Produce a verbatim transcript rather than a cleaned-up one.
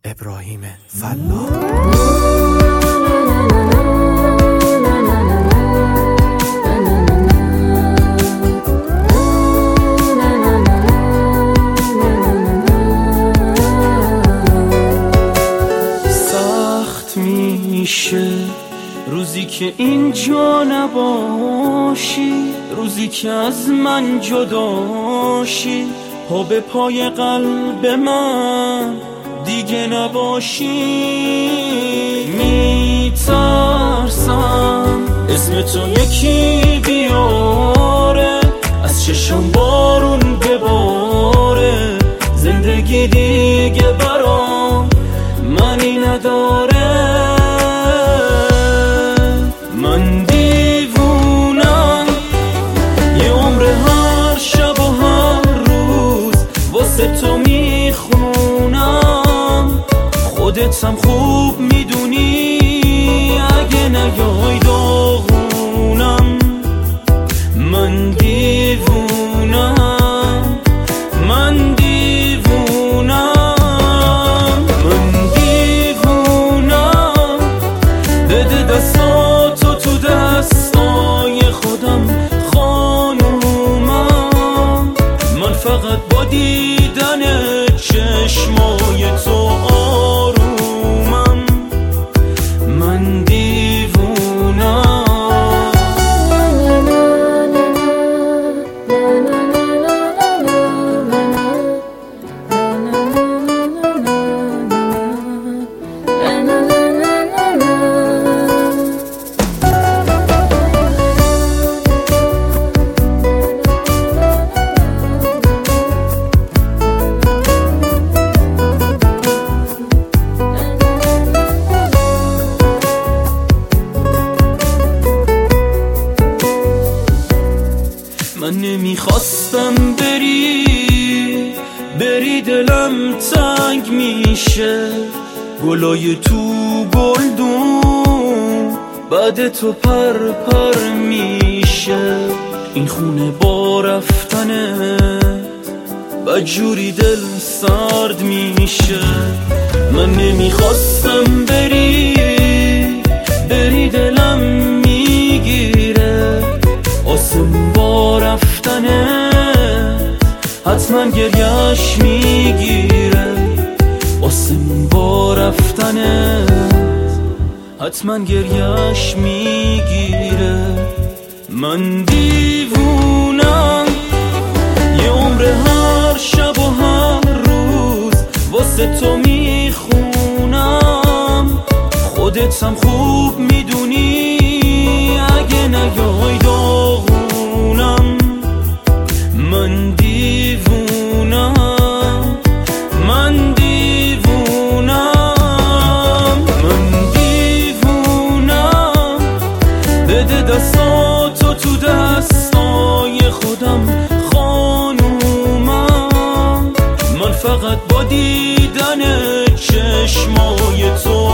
ابراهیم فلاح. سخت میشه روزی که اینجا نباشی، روزی که از من جداشی، پا به پای قلب من دیگه نباشی. میترسم اسم تو یکی بیاره، از چشم بارون بباره، زندگی دیگه برام معنی نداره. من دیوونم یه عمر هر شب و هر روز واسه تو میخونم، خودت هم خوب میدونی اگه نیای داغونم. من دیوونم، من دیوونم، من دیوونم. بده دستاتو تو دستای خودم خانومم، من فقط با دیدن چشمای تو آرومم. من دیوونم. من نمیخواستم بری بری، دلم تنگ میشه، گلای تو گلدون بعد تو پر پر میشه. این خونه با رفتنت بدجوری دل سرد میشه. من نمیخواستم بری بری، دلم میگیره، آسمون با رفتنه حتما گریش میگیره. آسمون با رفتنه حتما گریش میگیره. من دیوونم یه عمر هر شب و هر روز واسه تو میخونم، خودت هم خوب میدونی اگه نیای داغونم. من دیوونم، من دیوونم، من دیوونم. بده دستاتو تو دستای خودم خانومم، من فقط با دیدن چشمای تو